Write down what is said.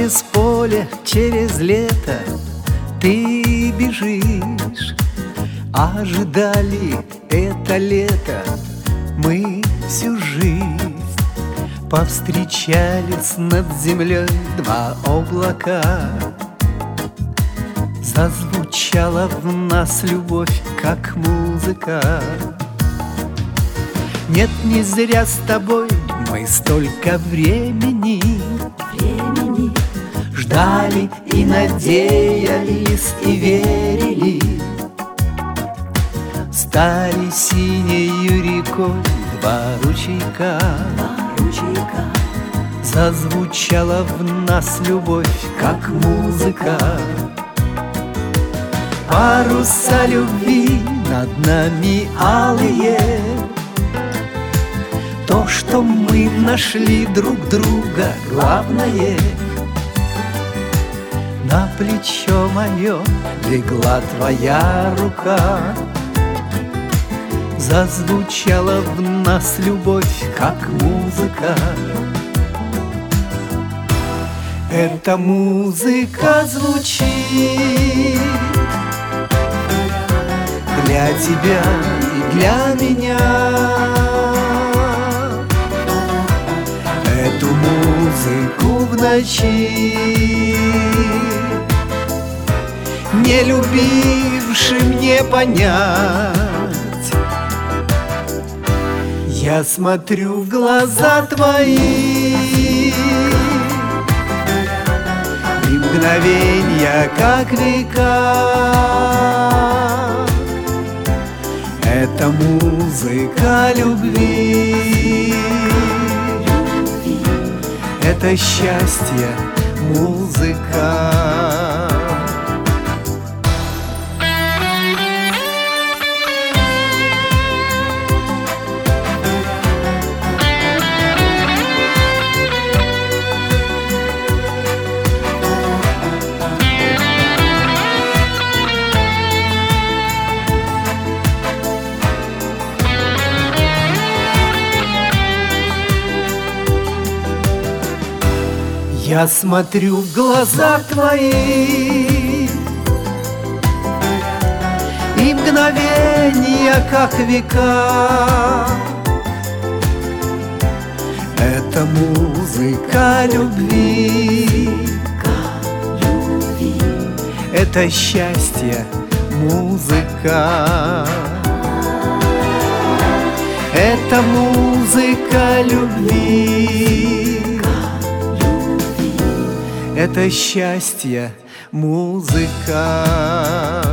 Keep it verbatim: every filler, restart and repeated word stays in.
Через поле, через лето ты бежишь. Ожидали это лето мы всю жизнь. Повстречались над землей два облака. Зазвучала в нас любовь, как музыка. Нет, не зря с тобой мы столько времени, времени ждали и надеялись и верили. Стали синею рекой два ручейка, два ручейка. Зазвучала в нас любовь, как музыка. Паруса любви над нами алые. То, что мы нашли друг друга, главное. На плечо мое легла твоя рука. Зазвучала в нас любовь, как музыка. Эта музыка звучит для тебя и для меня. Эту музыку в ночи не любившим не понять. Я смотрю в глаза твои, и мгновенья, как века. Это музыка любви, это счастье, музыка. Я смотрю в глаза твои, и мгновенья, как века. Это музыка любви, это счастье, музыка. Это музыка любви, это счастье, музыка.